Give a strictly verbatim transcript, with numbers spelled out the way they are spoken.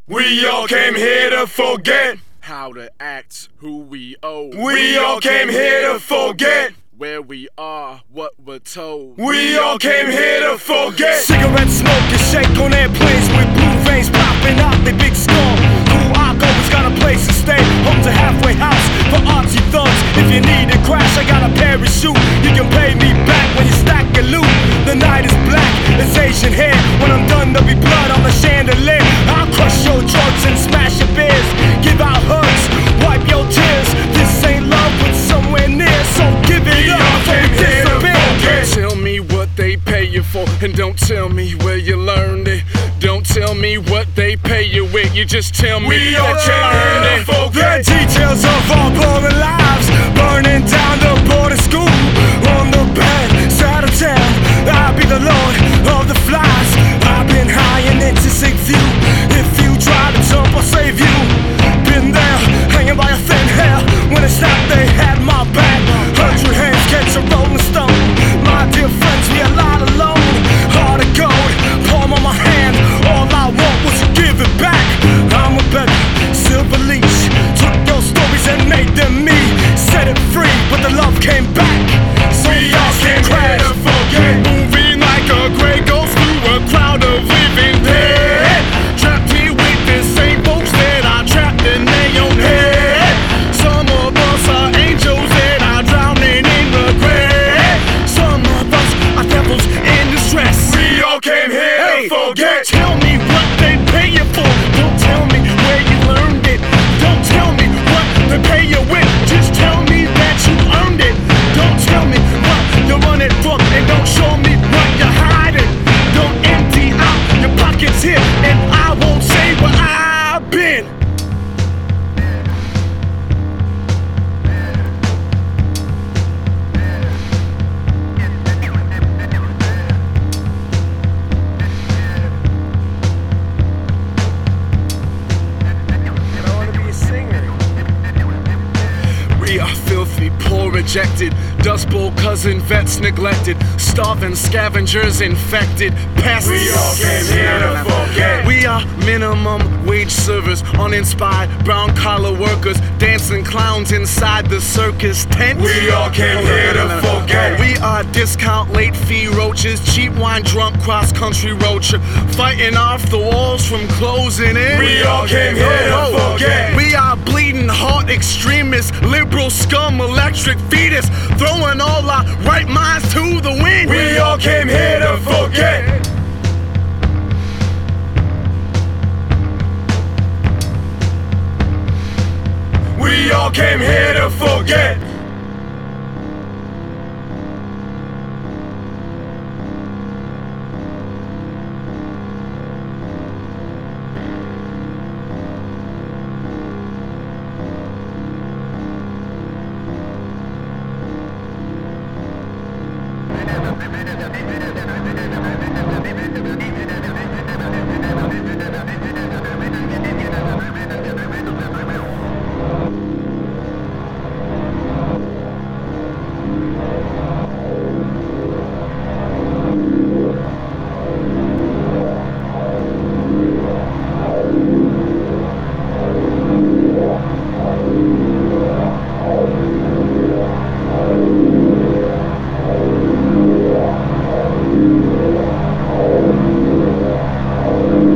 We all came here to forget how to act, who we owe. We all came here to forget where we are, what we're told. We all came here to forget. Cigarette smoke and shake on airplanes with blue veins popping out their big skull. Cool always got a place to stay. Home's a halfway house for artsy thugs. If you need a crash, I got a parachute. You can pay me back when you stack your loot. The night is black, it's Asian hair. When I'm done, there'll be blood on the chandelier. I'll crush your drugs and smash your beers. Give out hugs, wipe your tears. This ain't love, but somewhere near. So give it up and disappear. Tell me what they pay you for, and don't tell me where you learned it. Don't tell me what they pay you with. You just tell me we all that you earned it. The details of our blurring lives, burning down the border school. On the bad side of town, I'll be the lord of the flies. I've been high and into sick view. If you try to jump, I'll save you. Been there, hanging by a thin hair. When it stopped, they had my back. Hundred hands catch a rolling stone. My dear friends, we are not alone. Heart of gold, palm on my hand. All I want was to give it back. I'm a better silver leech. Took those stories and made them me. Set it free, but the love came back. So we all came here to forget. Moving like a gray ghost through a crowd of living dead. Trapped here with the same folks that I trapped in their own head. Some of us are angels that are drowning in regret. Some of us are devils in distress. We all came here hey, to forget. Don't tell me what they pay you for. Don't tell me where you learned it. Don't tell me what they pay you with. Just tell me that you earned it. Don't tell me what you're running from, and don't show me what you're hiding. Don't empty out your pockets here, and I won't say where I've been. We are filthy, poor, rejected, Dust Bowl cousin vets neglected, starving scavengers infected, pests. We all came here to forget. We are minimum wage servers, uninspired brown collar workers, dancing clowns inside the circus tent. We all came here to forget. We are discount late fee roaches, cheap wine drunk cross country road trip, fighting off the walls from closing in. We all came here to forget. We are bleeding heart extremists, liberal scum, electric fetus, throwing all our right minds to the wind. We all came here to forget. We all came here to forget.